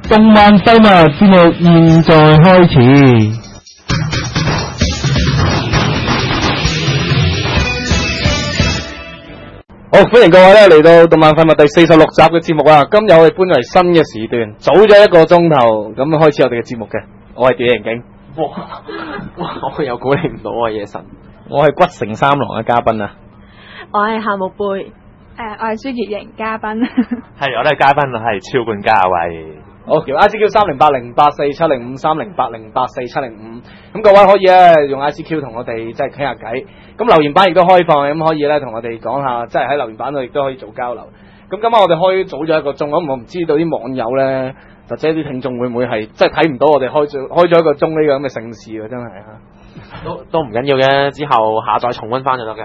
動漫廢物節目現在開始。好，歡迎各位咧嚟到動漫廢物第46集嘅節目啊！今日我哋搬咗嚟新嘅時段，早咗1個鐘頭咁開始我哋嘅節目嘅。我係電影警， 哇！我又估你唔到啊，夜神。 我係骨城三郎嘅嘉賓啊。 我係夏目貝， 我係舒潔瑩嘉賓。 係，我哋嘉賓係超冠嘉偉。 好，叫 ICQ 308084705308084705。咁各位可以咧用 ICQ 同我哋即係傾下偈。咁留言板亦都開放，咁可以咧同我哋講下，即係喺留言板度亦都可以做交流。咁今晚我哋開早咗1個鐘，咁我唔知道啲網友咧，或者啲聽眾會唔會係即係睇唔到我哋開咗1個鐘呢個咁嘅盛事啊？真係啊！ 都唔緊要嘅，之後下載重溫翻就得㗎。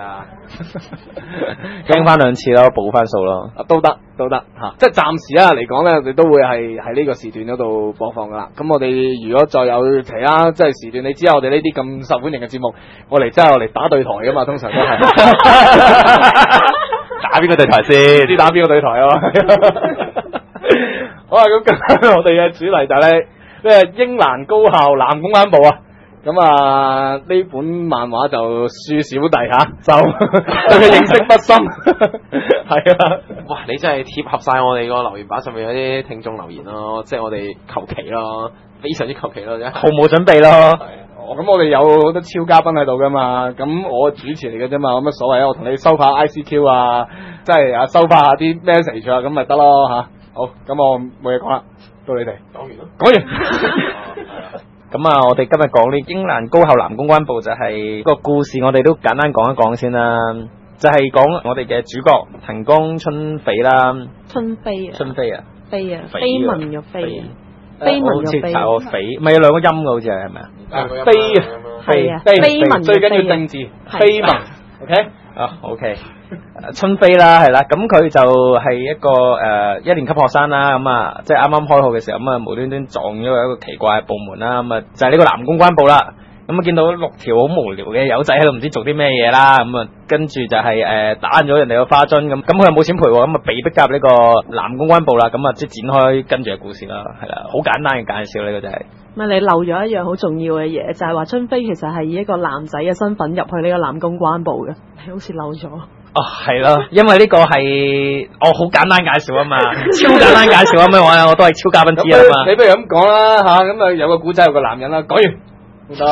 聽翻2次咯，補翻數咯，都得嚇。即係暫時啊嚟講咧，我哋都會係喺呢個時段嗰度播放噶啦。咁我哋如果再有其他即係時段，你知我哋呢啲咁受歡迎嘅節目，我嚟打對台噶嘛，通常都係打邊個對台先？ 知打邊個對台啊？好啊，咁今日我哋嘅主題就係咧，英蘭高校男公關部啊。咁啊，呢本漫畫就恕小弟嚇，就對佢認識不深，係啊！ 哇，你真係貼合晒我哋個留言板上面有啲聽眾留言咯，即係我哋求其咯，非常之求其咯，真係毫無準備咯。咁我哋有好多超嘉賓喺度噶嘛，咁我主持嚟嘅啫嘛，有乜所謂啊？我同你收發 ICQ 啊，即係啊收發下啲 message 啊，咁咪得咯嚇。好，咁我冇嘢講啦，到你哋講完咯，講完。咁啊，我哋今日講呢英蘭高校男公關部就係個故事，我哋都簡單講一講先啦。就係講我哋嘅主角藤岡春飛啦。 春飛啊！ 春飛啊！ 飛啊！飛文嘅飛啊！飛文嘅飛。 好似飛，咪有2個音嘅好似係咪啊？飛啊！ 係啊！ 飛文最緊要正字，飛文。OK。OK。春飛啦，係啦，咁佢就係一個1年級學生啦，咁啊，即係啱啱開學嘅時候，咁啊無端端撞咗一個奇怪嘅部門啦，咁啊就係呢個男公關部啦，咁啊見到6條好無聊嘅友仔喺度唔知做啲咩嘢啦，咁啊跟住就係打爛咗人哋個花樽咁佢又冇錢賠喎，咁啊被逼加入呢個男公關部啦，咁啊即係展開跟住嘅故事啦，係啦，好簡單嘅介紹呢個就係。 唔係你漏咗一樣好重要嘅嘢，就係話春飛其實係以一個男仔嘅身份入去呢個男公關部嘅，你好似漏咗。 哦，係咯，因為呢個係好簡單介紹啊嘛，超簡單介紹啊嘛，我都係超嘉賓之一啊嘛。你不如咁講啦嚇，咁啊有個古仔有個男人啦，講完得。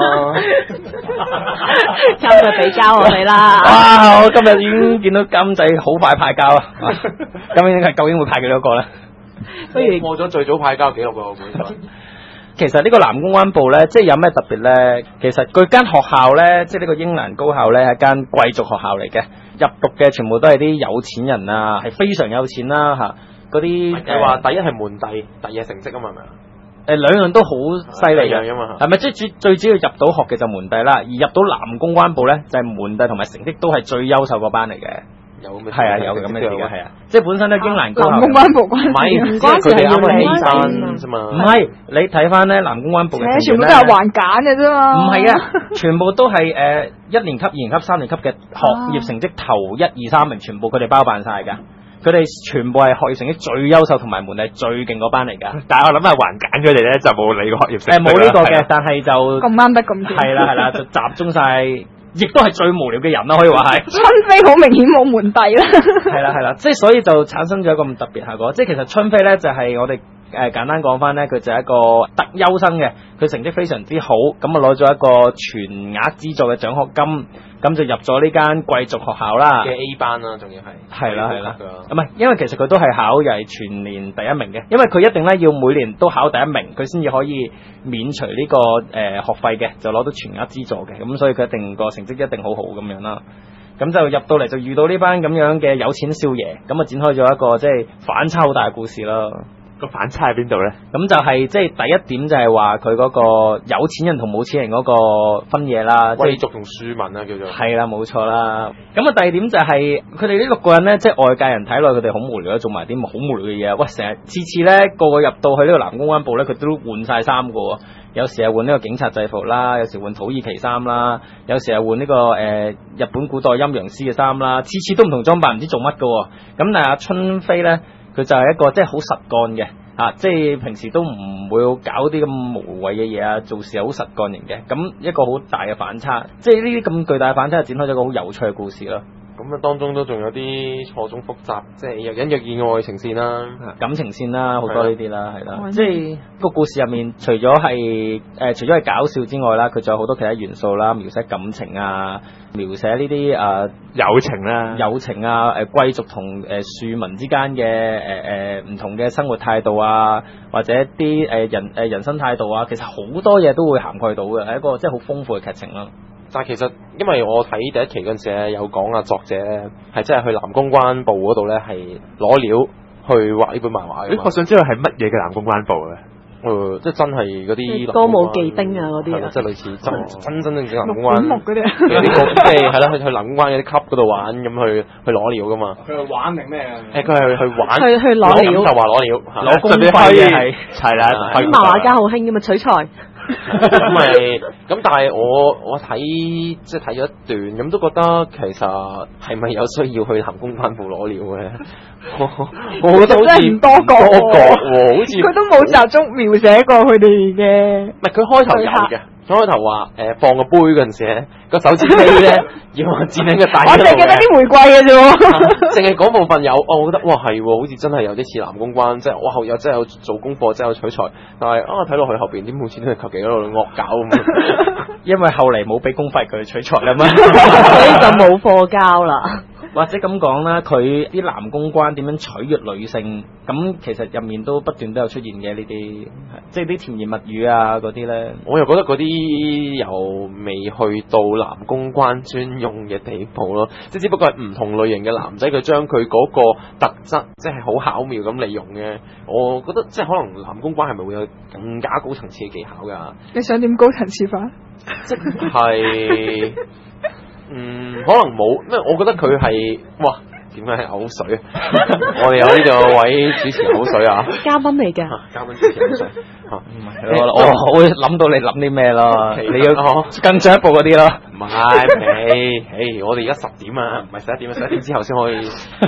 監仔俾交我哋啦。 哇！我今日已經見到監仔好快派交啊！咁應該究竟會派幾多個咧？ 不如破咗最早派交記錄嘅我估。 其實呢個男公關部咧，即係有咩特別咧？其實佢間學校咧，即係呢個英蘭高校咧，係間貴族學校嚟嘅，入讀嘅全部都係啲有錢人啊，係非常有錢啦嚇。嗰啲係話第一係門第，第二係成績啊嘛，係咪啊？ 兩樣都好犀利嘅，係咪？即係最主要入到學嘅就門第啦，而入到男公關部咧，就係門第同埋成績都係最優秀嗰班嚟嘅。係啊，有咁嘅事嘅，係啊，即係本身咧英蘭高校男公關部關唔係， 唔關事，係要犧牲啫嘛。 唔係，你睇翻咧男公關部嘅全部都係橫揀嘅啫嘛。 唔係啊，全部都係1年級、2年級、3年級嘅學業成績頭1、2、3名，全部佢哋包辦晒㗎。佢哋全部係學業成績最優秀同埋門第最勁嗰班嚟㗎。 但係我諗係橫揀佢哋咧，就冇你個學業成績。 冇呢個嘅，但係就咁啱得咁巧。 係啦，就集中晒。亦都係最無聊嘅人啦，可以話係。 春飛好明顯冇門第啦。 係啦，即係所以就產生咗一個咁特別效果。即係其實春飛咧就係我哋簡單講翻咧，佢就係一個特優生嘅，佢成績非常之好，咁啊攞咗一個全額資助嘅獎學金，咁就入咗呢間貴族學校啦。 嘅 A 班啦，仲要係。 係啦。唔係，因為其實佢都係考又係全年第1名嘅，因為佢一定咧要每年都考第1名，佢先至可以免除呢個學費嘅，就攞到全額資助嘅，咁所以佢一定個成績一定好好咁樣啦。咁就入到嚟就遇到呢班咁樣嘅有錢少爺，咁啊展開咗一個即係反差好大嘅故事咯。 個反差喺邊度咧？ 咁就係即係第一點就係話佢嗰個有錢人同冇錢人嗰個分野啦， 貴族同庶民啊叫做。 係啦，冇錯啦。咁啊第二點就係佢哋呢6個人咧，即係外界人睇落佢哋好無聊，做埋啲好無聊嘅嘢。喂，成日次咧個入到去呢個男公關部咧，佢都換晒衫嘅喎。有時係換呢個警察制服啦，有時換土耳其衫啦，有時係換呢個日本古代陰陽師嘅衫啦，次都唔同裝扮，唔知做乜嘅喎。咁但係阿春飛咧，佢就係一個即係好實幹嘅， 即係平時都唔會搞啲咁無謂嘅嘢啊，做事好實幹型嘅，咁一個好大嘅反差，即係呢啲咁巨大嘅反差，展開咗一個好有趣嘅故事咯。 咁啊，當中都仲有啲錯綜複雜，即係若隱若現嘅愛情線啦、 感情線啦，好多呢啲啦，係啦，即係個故事入面，除咗係搞笑之外啦，佢仲有好多其他元素啦，描寫感情啊，描寫呢啲友情啦、 友情啊，貴族同庶民之間嘅唔同嘅生活態度啊，或者啲人生態度啊，其實好多嘢都會涵蓋到嘅，係一個即係好豐富嘅劇情咯。 但係其實，因為我睇第一期嗰陣時咧，有講啊作者係真係去南公關部嗰度咧，係攞料去畫呢本漫畫嘅。 我想知道係乜嘢嘅南公關部咧？ 即係真係嗰啲歌舞伎町啊嗰啲啊， 即係類似真正南公關木嗰啲， 有啲即係係啦，去南公關嗰啲級嗰度玩咁去攞料噶嘛。 佢係玩定咩啊？ 佢係去玩， 去攞料就話攞料， 攞公費嘅係啦， 啲漫畫家好興噶嘛，取材。 咁但係我睇即係睇咗一段，咁都覺得其實係咪有需要去南公關部攞料嘅？我覺得好似唔多角喎，好似佢都冇集中描寫過佢哋嘅。 唔係佢開頭有嘅，佢開頭話放個杯嗰陣時咧，個手指飛咧要佔領個大一路嘅。 我淨係記得啲玫瑰嘅啫喎， 淨係嗰部分有，我覺得哇係喎，好似真係有啲似南公關，即係我後有真係有做功課，真係有取材，但係睇落去後邊啲每次都係求其喺度惡搞咁。 因為後嚟冇俾公費佢取材啦嘛， 所以就冇貨交啦。 或者咁講啦，佢啲男公關點樣取悅女性，咁其實入面都不斷都有出現嘅呢啲，即係啲甜言蜜語啊嗰啲咧。 我又覺得嗰啲又未去到男公關專用嘅地步咯，即係只不過係唔同類型嘅男仔，佢將佢嗰個特質即係好巧妙咁利用嘅。我覺得即係可能男公關係咪會有更加高層次嘅技巧㗎？ 你想點高層次法？ 即係可能冇咩？我覺得佢係哇，點解係口水啊？我哋有呢個位主持口水啊！ 嘉賓嚟㗎， 嘉賓主持口水唔係我會諗到你諗啲咩咯？你要更進一步嗰啲咯？ 唔係，我哋而家10點啊，唔係11點啊，11點之後先可以。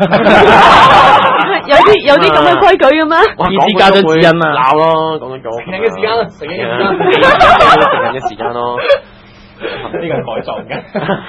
有啲咁嘅規矩嘅咩？ 呢啲家長指引啊， 鬧咯，講緊講。 成日嘅時間咯，成日嘅時間， 成日嘅時間咯。 呢個係改造嘅。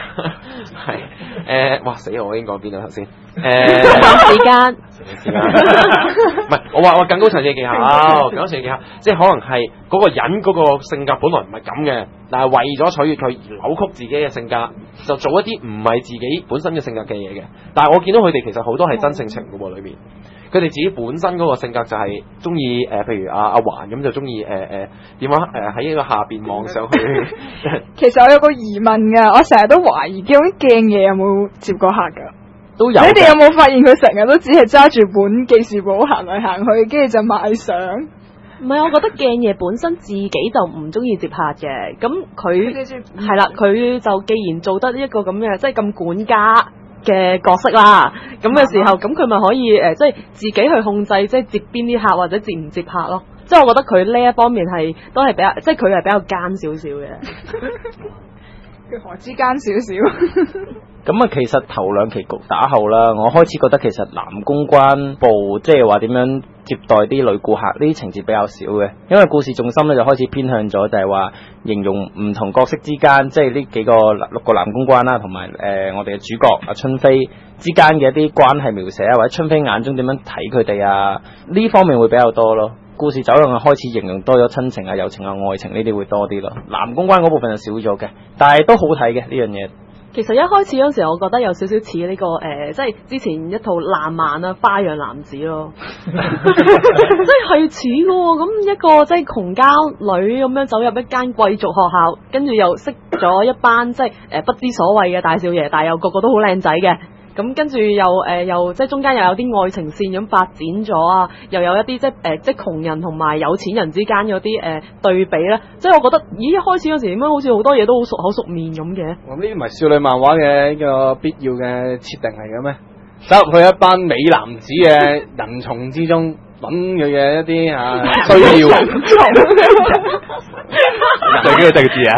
係哇死我已經講邊啦頭先。 時間。 唔係我話更高層次嘅技巧，更高層次嘅技巧，即係可能係嗰個人嗰個性格本來唔係咁嘅，但係為咗取悅佢而扭曲自己嘅性格，就做一啲唔係自己本身嘅性格嘅嘢嘅。但係我見到佢哋其實好多係真性情嘅喎，裏面佢哋自己本身嗰個性格就係中意譬如阿環咁就中意點啊喺呢個下邊望上去。 其實我有個疑問㗎，我成日都懷疑究竟鏡爺有冇接過客㗎？ 都有。 你哋有冇發現佢成日都只係揸住本記事簿行嚟行去，跟住就賣相？ 唔係，我覺得鏡爺本身自己就唔中意接客嘅，咁佢係啦，佢就既然做得一個咁嘅即係咁管家嘅角色啦，咁嘅時候，咁佢咪可以即係自己去控制，即係接邊啲客或者接唔接客咯。即係我覺得佢呢一方面都係比較，即係佢係比較奸少少嘅。 佢何之奸少少？ 咁啊，其實頭2期局打後啦，我開始覺得其實男公關部即係話點樣接待啲女顧客呢啲情節比較少嘅，因為故事重心咧就開始偏向咗就係話形容唔同角色之間，即係呢幾個6個男公關啦，同埋我哋嘅主角阿春飛之間嘅一啲關係描寫啊，或者春飛眼中點樣睇佢哋啊，呢方面會比較多咯。故事走向開始形容多咗親情啊、友情啊、愛情呢啲會多啲咯。男公關嗰部分就少咗嘅，但係都好睇嘅呢樣嘢。 其實一開始嗰時，我覺得有少少似呢個即係之前一套爛漫啊《花樣男子》咯，即係似嘅喎。咁一個即係窮家女咁樣走入一間貴族學校，跟住又識咗一班即係不知所謂嘅大少爺，但係又個個都好靚仔嘅。咁跟住又即係中間又有啲愛情線咁發展咗啊，又有一啲即係窮人同埋有錢人之間嗰啲對比咧，即係我覺得咦一開始嗰時點解好似好多嘢都好熟口熟面咁嘅？ 咁呢啲唔係少女漫畫嘅一個必要嘅設定嚟嘅咩？走入去一班美男子嘅人叢之中，揾佢嘅一啲需要。最緊要定字啊！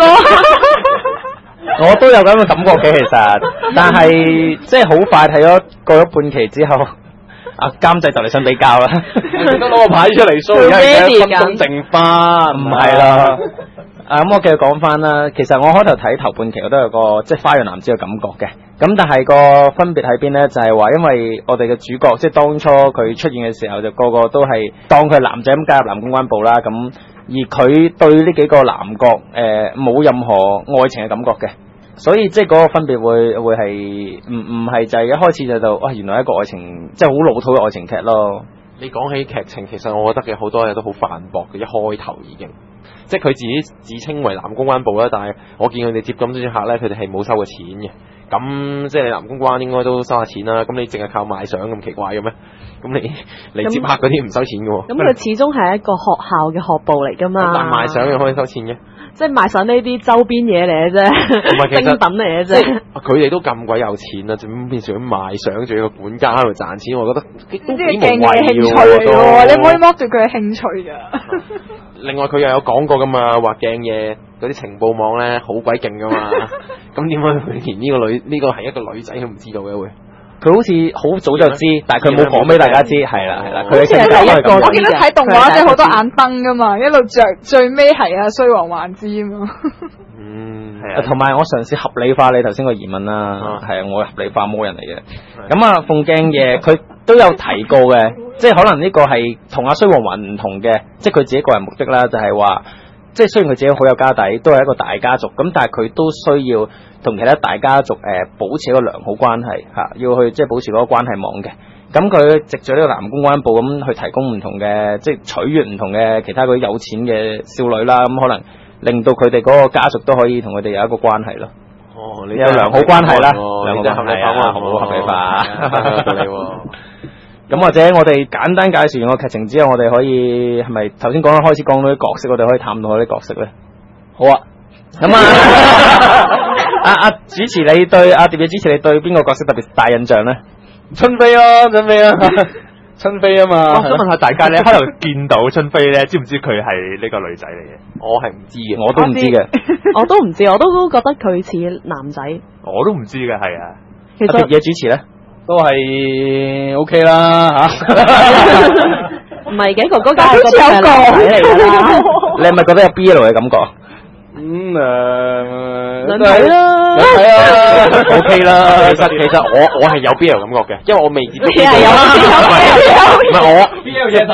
我都有咁嘅感覺嘅，其實，但係即係好快睇咗過咗半期之後， 監製就嚟想比較啦， 記得攞個牌出嚟 show，而家係分鐘剩花， 唔係啦。咁我繼續講翻啦。其實我開頭睇頭半期我都有個即係花樣男子嘅感覺嘅。咁但係個分別喺邊呢？就係話因為我哋嘅主角即係當初佢出現嘅時候，就個個都係當佢係男仔咁加入男公關部啦。咁而佢對呢幾個男角冇任何愛情嘅感覺嘅，所以即係嗰個分別會係唔係就係一開始就到哇原來一個愛情即係好老土嘅愛情劇咯。 你講起劇情，其實我覺得嘅好多嘢都好反駁嘅，一開頭已經。即係佢自己自稱為男公關部啦，但係我見佢哋接咁多啲客咧，佢哋係冇收過錢嘅。咁即係男公關應該都收下錢啦。咁你淨係靠賣相咁奇怪嘅咩？咁你接客嗰啲唔收錢嘅喎。 咁佢始終係一個學校嘅學部嚟㗎嘛。 但賣相又可以收錢嘅。 即係賣相呢啲周邊嘢嚟嘅啫，精品嚟嘅啫。 佢哋都咁鬼有錢啦，點變成賣相，仲要個管家喺度賺錢，我覺得都幾無謂嘅喎。你唔可以剝奪佢嘅興趣㗎。 另外佢又有講過噶嘛，話鏡嘢嗰啲情報網咧好鬼勁噶嘛，咁點解佢連呢個係一個女仔都唔知道嘅會？ 佢好似好早就知，但係佢冇講俾大家知，係啦。佢好似係第一個。 我見到睇動畫即係好多眼燈噶嘛，一路着最尾係啊衰王幻之啊嘛。 同埋我嘗試合理化你頭先個疑問啦，係啊，我合理化魔人嚟嘅。咁啊，鳳鏡夜佢都有提過嘅，即係可能呢個係同阿衰王幻唔同嘅，即係佢自己個人目的啦，就係話，即係雖然佢自己好有家底，都係一個大家族，咁但係佢都需要同其他大家族保持一個良好關係嚇，要去即係保持嗰個關係網嘅。咁佢藉住呢個男公關部咁去提供唔同嘅，即係取悅唔同嘅其他嗰啲有錢嘅少女啦，咁可能令到佢哋嗰個家族都可以同佢哋有一個關係咯。 哦，你有良好關係啦， 良好關係啊，好合理化，道理喎。 咁或者我哋簡單介紹完個劇情之後，我哋可以係咪頭先開始講到啲角色，我哋可以探討下啲角色咧？好啊，咁阿主持你對阿蝶嘅主持你對邊個角色特別大印象咧？ 春飛啊，春飛啊，春飛啊嘛。 我想問下大家咧，開頭見到春飛咧，知唔知佢係呢個女仔嚟嘅？ 我係唔知嘅， 我都唔知嘅， 我都唔知，我都覺得佢似男仔。 我都唔知嘅，係啊。 其實阿蝶嘅主持咧？ 都係 OK 啦嚇， 唔係嘅，哥哥梗係覺得係男仔嚟㗎啦。 你係咪覺得有 BL 嘅感覺？ 兩睇啦 ，OK 啦。 其實我係有 BL 感覺嘅，因為我未接觸。 你係有唔係我 BL 嘢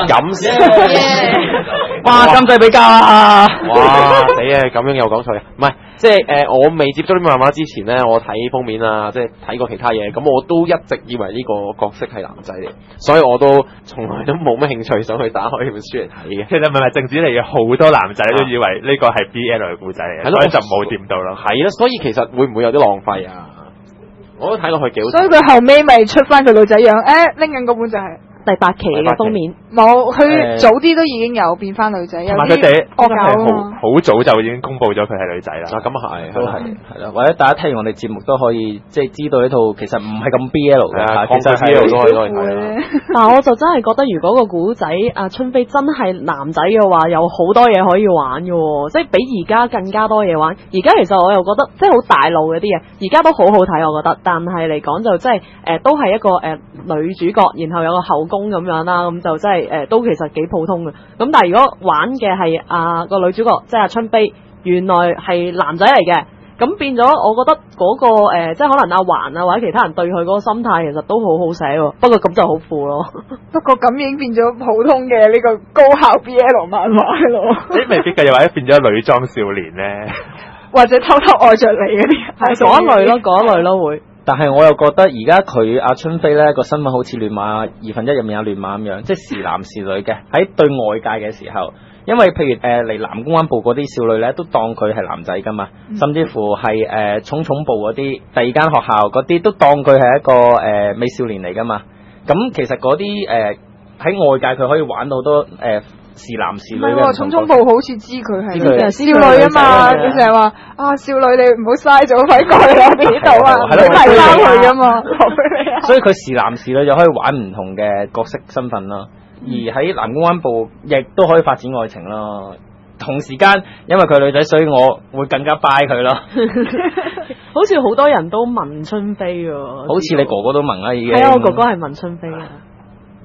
哇，監製比較啊！ 哇死啊！咁樣又講錯嘅，唔係即係我未接觸呢啲漫畫之前咧，我睇封面啊，即係睇過其他嘢，咁我都一直以為呢個角色係男仔嚟，所以我都從來都冇乜興趣想去打開呢本書嚟睇嘅。 其實唔係正子嚟嘅，好多男仔都以為呢個係 BL 嘅故仔嚟嘅，所以就冇掂到咯。 係啦，所以其實會唔會有啲浪費啊？我都睇落去幾好。 所以佢後尾咪出翻佢女仔樣，拎緊嗰本就係第8期嘅封面。 冇，佢早啲都已經有變翻女仔，有佢哋惡搞好早就已經公佈咗佢係女仔啦。 咁啊係， 都係啦，或者大家聽完我哋節目都可以即係知道呢套其實唔係咁 BL 嘅，其實 BL 都可以睇。 但係我就真係覺得，如果個古仔阿春飛真係男仔嘅話，有好多嘢可以玩嘅喎，即係比而家更加多嘢玩。而家其實我又覺得即係好大路嗰啲嘢，而家都好好睇，我覺得。但係嚟講就即係都係一個女主角，然後有個後宮咁樣啦，咁就真係都其實幾普通嘅。咁但係如果玩嘅係個女主角，即係阿春飛，原來係男仔嚟嘅。咁變咗，我覺得嗰個即係可能阿環啊或者其他人對佢嗰個心態其實都好好寫喎。不過咁就好負咯。 不過咁已經變咗普通嘅呢個高校 BL 漫畫咯。 未必嘅，又或者變咗女裝少年咧， 或者偷偷愛着你嗰啲， 係嗰一類咯，嗰一類咯會。 但係我又覺得而家佢阿春飛咧個身份好似亂馬2分1入面有亂馬咁樣，即係是男是女嘅喺對外界嘅時候。因為譬如嚟男公關部嗰啲少女咧，都當佢係男仔噶嘛，甚至乎係寵寵部嗰啲第二間學校嗰啲都當佢係一個美少年嚟噶嘛。咁其實嗰啲喺外界佢可以玩到好多是男是女嘅。唔係寵寵部好似知佢係少女啊嘛，佢成日話少女你唔好嘥咗快過嚟我哋呢度啊，你提翻佢噶嘛，留俾你啊。 所以佢是男是女就可以玩唔同嘅角色身份咯。而喺男公關部亦都可以發展愛情咯。同時間因為佢女仔，所以我會更加 buy 佢咯。 好似好多人都問春飛喎。 好似你哥哥都問啦已經。 係啊，我哥哥係問春飛啊。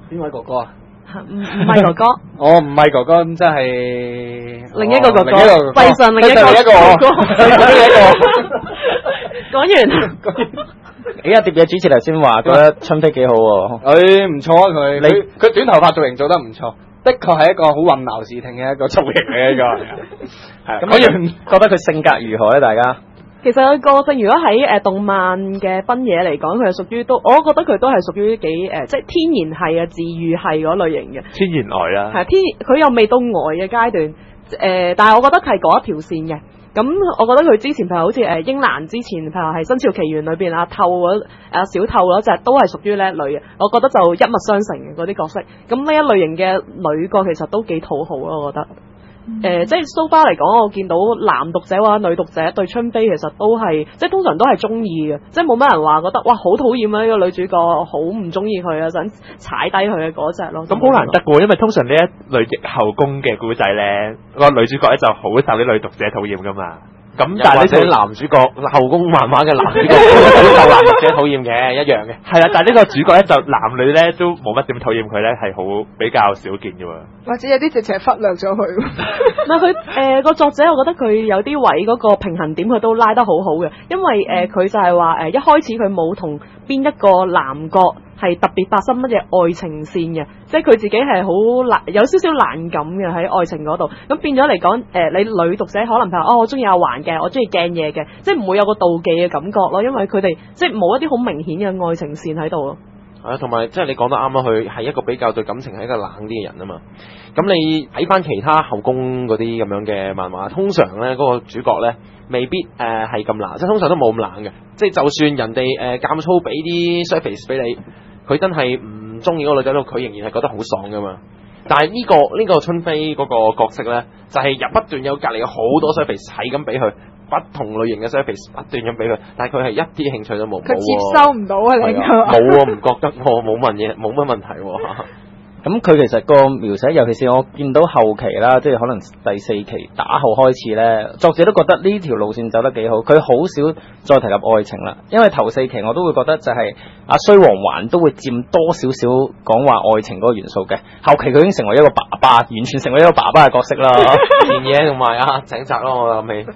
邊位哥哥啊？ 唔係哥哥， 我唔係哥哥，咁即係另一個哥哥， 另一個哥哥貴上另一個另一個哥哥。 另一個。 講完。 阿碟嘢主持頭先話覺得春飛幾好喎， 佢唔錯啊！佢短頭髮造型做得唔錯，的確係一個好混淆視聽嘅一個造型嚟嘅呢個。係咁覺得佢性格如何咧？大家其實佢個性如果喺動漫嘅分野嚟講，佢係屬於都，我覺得佢都係屬於幾即係天然系啊、治愈系嗰類型嘅。 天然呆啦， 係佢又未到呆嘅階段，但係我覺得係嗰一條線嘅。咁我覺得佢之前譬如好似英蘭之前，譬如係《新潮奇緣》裏邊阿透小透嗰隻都係屬於呢一類嘅，我覺得就一脈相承嘅嗰啲角色。咁呢一類型嘅女角其實都幾討好咯，我覺得。即係 so far 嚟講，我見到男讀者或者女讀者對春飛其實都係，即係通常都係中意嘅，即係冇乜人話覺得哇好討厭啊呢個女主角，好唔中意佢啊，想踩低佢嘅嗰隻咯。 咁好難得嘅，因為通常呢一類逆後宮嘅故仔咧，個女主角咧就好受啲女讀者討厭噶嘛。咁但係呢套男主角後宮漫畫嘅男主角好受男讀者討厭嘅，一樣嘅。 係啦，但係呢個主角咧就男女咧都冇乜點討厭佢咧，係好比較少見嘅喎。 或者有啲直情忽略咗佢。 唔係佢個作者，我覺得佢有啲位嗰個平衡點佢都拉得好好嘅，因為佢就係話一開始佢冇同邊一個男角係特別發生乜嘢愛情線嘅，即係佢自己係好難有少少難感嘅喺愛情嗰度。咁變咗嚟講，你女讀者可能譬如我中意阿環嘅，我中意鏡嘢嘅，即係唔會有個妒忌嘅感覺咯，因為佢哋即係冇一啲好明顯嘅愛情線喺度咯。 係啊，同埋即係你講得啱啦，佢係一個比較對感情係一個冷啲嘅人啊嘛。咁你睇翻其他後宮嗰啲咁樣嘅漫畫，通常咧嗰個主角咧未必係咁冷，即係通常都冇咁冷嘅。即係就算人哋減粗俾啲 surface 俾你，佢真係唔中意嗰個女仔都，佢仍然係覺得好爽噶嘛。但係呢個春飛嗰個角色咧，就係不斷有隔離有好多 surface 係咁俾佢。不同類型嘅 surface 不斷咁俾佢，但係佢係一啲興趣都冇。 佢接收唔到啊！你冇喎，唔覺得喎，冇乜問題喎。 咁佢其實個描寫，尤其是我見到後期啦，即係可能第4期打後開始咧，作者都覺得呢條路線走得幾好。佢好少再提及愛情啦，因為頭4期我都會覺得就係阿衰王環都會佔多少少講話愛情嗰個元素嘅。後期佢已經成為一個爸爸，完全成為一個爸爸嘅角色啦。 田野同埋井澤咯，我諗起。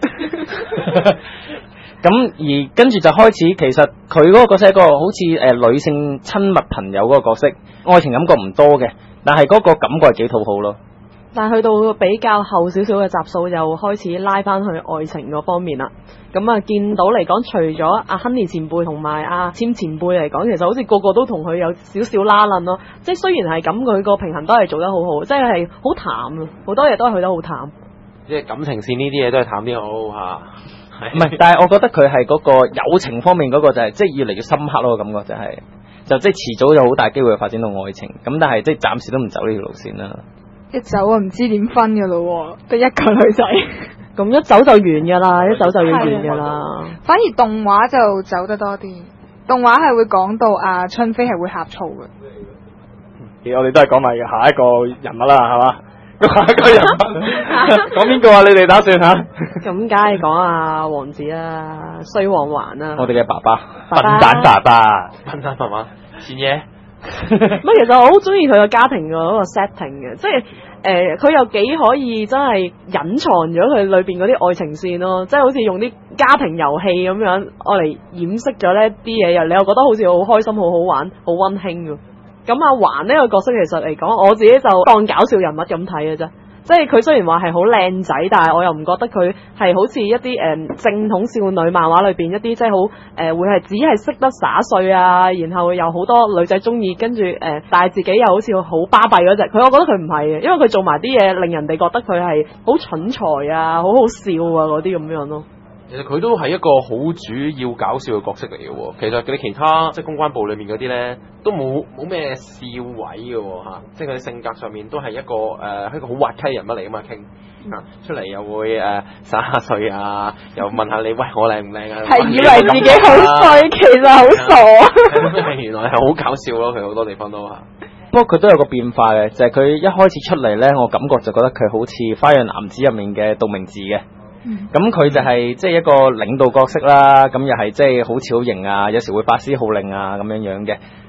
咁而跟住就開始，其實佢嗰個角色係一個好似女性親密朋友嗰個角色，愛情感覺唔多嘅，但係嗰個感覺係幾討好咯。 但係去到比較後少少嘅集數，又開始拉翻去愛情嗰方面啦。咁啊，見到嚟講，除咗阿 Honey 前輩同埋阿簽前輩嚟講，其實好似個個都同佢有少少拉楞咯。即係雖然係咁，佢個平衡都係做得好好，即係好淡啊，好多嘢都係去得好淡。 即係感情線呢啲嘢都係淡啲好嚇。 唔係，但係我覺得佢係嗰個友情方面嗰個就係即係越嚟越深刻咯，感覺就即係遲早有好大機會發展到愛情，咁但係即係暫時都唔走呢條路線啦。 一走啊，唔知點分噶咯，得一個女仔。 咁一走就完噶啦，一走就要完噶啦。 反而動畫就走得多啲，動畫係會講到阿春飛係會呷醋嘅。 我哋都係講埋下一個人物啦，係嘛？下一個人物講邊個啊？你哋打算吓？ 咁梗係講阿王子啦，衰王環啦。 我哋嘅爸爸， 笨蛋爸爸， 笨蛋爸爸，前嘢。 乜其實我好中意佢個家庭嗰個 setting 嘅，即係佢又幾可以真係隱藏咗佢裏邊嗰啲愛情線咯，即係好似用啲家庭遊戲咁樣，我嚟掩飾咗呢啲嘢，又你又覺得好似好開心、好好玩、好溫馨嘅。咁阿環呢個角色其實嚟講，我自己就當搞笑人物咁睇嘅啫。即係佢雖然話係好靚仔，但係我又唔覺得佢係好似一啲正統少女漫畫裏邊一啲即係好會係只係識得耍帥啊，然後有好多女仔中意，跟住但係自己又好似好巴閉嗰隻。我覺得佢唔係嘅，因為佢做埋啲嘢令人哋覺得佢係好蠢材啊，好好笑啊嗰啲咁樣咯。 其實佢都係一個好主要搞笑嘅角色嚟嘅喎。其實佢哋其他即係公關部裏面嗰啲咧，都冇咩笑位嘅喎嚇。即係佢哋性格上面都係一個一個好滑稽人物嚟啊嘛，傾出嚟又會耍下帥啊，又問下你喂我靚唔靚啊？ 係以為自己好衰，其實好傻。 原來係好搞笑咯，佢好多地方都嚇。 不過佢都有個變化嘅，就係佢一開始出嚟咧，我感覺就覺得佢好似《花樣男子》入面嘅杜明治嘅。咁佢就係即係一個領導角色啦，咁又係即係好似好型啊，有時會發施號令啊咁樣樣嘅。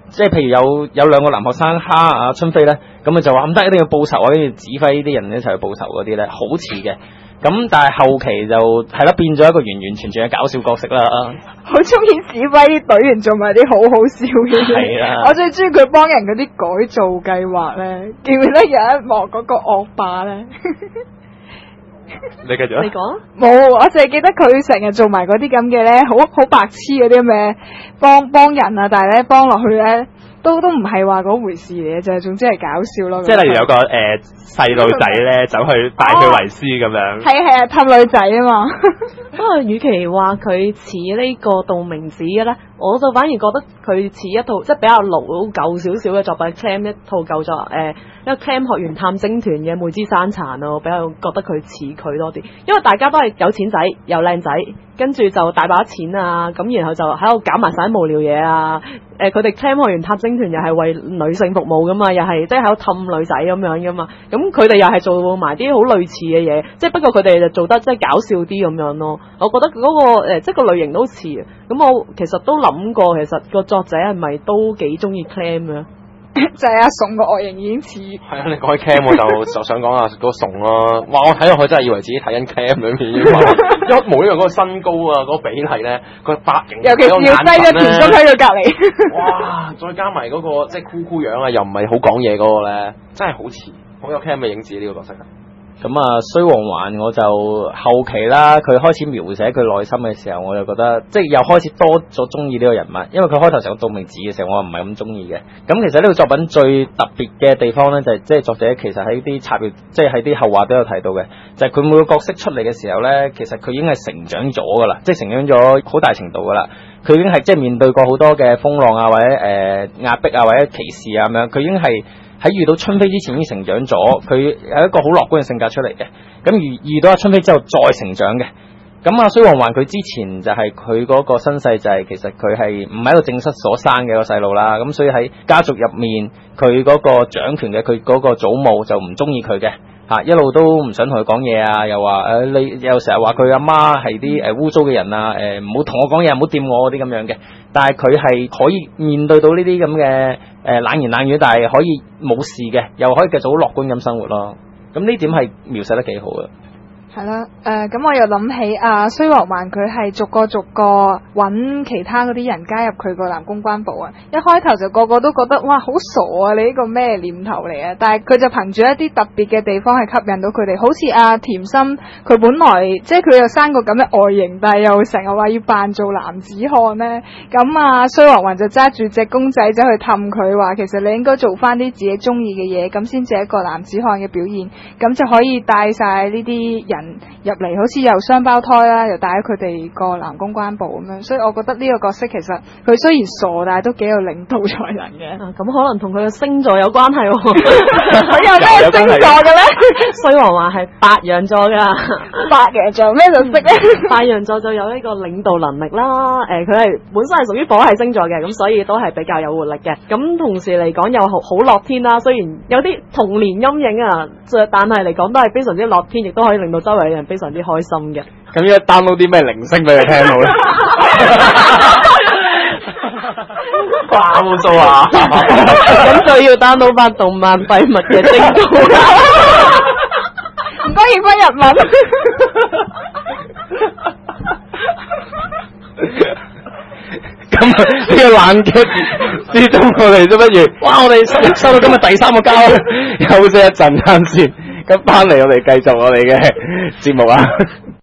即係譬如有兩個男學生蝦啊春飛咧，咁佢就話唔得，一定要報仇啊，跟住指揮啲人一齊去報仇嗰啲咧，好似嘅。咁但係後期就係啦，變咗一個完完全全嘅搞笑角色啦。 好中意指揮啲隊員做埋啲好好笑嘅嘢。 係啦， 我最中意佢幫人嗰啲改造計劃咧，記唔記得有一幕嗰個惡霸咧？ 你繼續啊！ 你講冇，我淨係記得佢成日做埋嗰啲咁嘅咧，好白痴嗰啲咁嘅幫人啊，但係咧幫落去咧都唔係話嗰回事嚟嘅，就係總之係搞笑咯。 即係例如有個細路仔咧走去拜佢為師咁樣。 係氹女仔啊嘛。 不過，與其話佢似呢個道明寺嘅咧，我就反而覺得佢似一套即係比較老舊少少嘅作品 ，Clam 一套舊作一個 Clam 學園探星團嘅梅之山殘咯，我比較覺得佢似佢多啲，因為大家都係有錢仔又靚仔，跟住就大把錢啊，咁然後就喺度搞埋晒啲無聊嘢啊。佢哋 Clam 學園探星團又係為女性服務噶嘛，又係即係喺度氹女仔咁樣噶嘛，咁佢哋又係做埋啲好類似嘅嘢，即係不過佢哋就做得即係搞笑啲咁樣咯。我覺得嗰個即係個類型都似啊。咁我其實都諗過，其實個作者係咪都幾中意 Clam 嘅？ 就係阿宋個外形已經似。 係啊，你講起 Cam 我就想講下嗰個宋咯。哇！我睇落去真係以為自己睇緊 Cam 裏面，一模一樣嗰個身高啊，嗰個比例咧，個髮型， 尤其是要擠咗田中喺佢隔離。 哇！再加埋嗰個即係酷酷樣啊，又唔係好講嘢嗰個咧，真係好似好有 Cam 嘅影子呢個角色。 咁啊，衰王環我就後期啦，佢開始描寫佢內心嘅時候，我就覺得即係又開始多咗中意呢個人物，因為佢開頭成個道明寺嘅時候，我唔係咁中意嘅。咁其實呢個作品最特別嘅地方咧，就係即係作者其實喺啲插頁，即係喺啲後話都有提到嘅，就係佢每個角色出嚟嘅時候咧，其實佢已經係成長咗噶啦，即係成長咗好大程度噶啦。佢已經係即係面對過好多嘅風浪啊，或者壓迫啊，或者歧視啊咁樣，佢已經係喺遇到春飛之前已經成長咗，佢係一個好樂觀嘅性格出嚟嘅。咁遇到阿春飛之後再成長嘅。咁阿衰王環佢之前就係佢嗰個身世就係其實佢係唔係一個正室所生嘅一個細路啦。咁所以喺家族入面，佢嗰個掌權嘅佢嗰個祖母就唔中意佢嘅。一路都唔想同佢講嘢啊，又話你又成日話佢阿媽係啲污糟嘅人啊，唔好同我講嘢，唔好掂我嗰啲咁樣嘅。但係佢係可以面對到呢啲咁嘅冷言冷語，但係可以冇事嘅，又可以繼續好樂觀咁生活咯。咁呢點係描寫得幾好嘅。 係啦，咁我又諗起衰王環佢係逐個揾其他嗰啲人加入佢個南宮關部啊！一開頭就個個都覺得哇好傻啊！你呢個咩念頭嚟啊？但係佢就憑住一啲特別嘅地方係吸引到佢哋，好似甜心佢本來即係佢又生個咁嘅外形，但係又成日話要扮做男子漢咧。咁衰王環就揸住隻公仔走去氹佢，話其實你應該做翻啲自己中意嘅嘢，咁先至係一個男子漢嘅表現，咁就可以帶晒呢啲人入嚟，好似又雙胞胎啦，又帶咗佢哋個南宮關部咁樣，所以我覺得呢個角色其實佢雖然傻，但係都幾有領導才能嘅。 咁可能同佢嘅星座有關係喎。 佢有咩星座嘅咧？ 衰王環係白羊座噶， 白羊座咩就識咧？ 白羊座就有呢個領導能力啦。佢係本身係屬於火系星座嘅，咁所以都係比較有活力嘅。咁同時嚟講又好樂天啦，雖然有啲童年陰影啊，但係嚟講都係非常之樂天，亦都可以令到周圍嘅人非常之開心嘅。 咁依家 download 啲咩鈴聲俾佢聽好咧？ 掛冇數啊！ 咁就要 download 翻動漫秘密嘅精稿啦。 唔該，譯翻日文。 咁呢個冷劇之中，我哋都不如，哇！我哋收到今日第3個膠，休息一陣間先，咁翻嚟我哋繼續我哋嘅節目啊。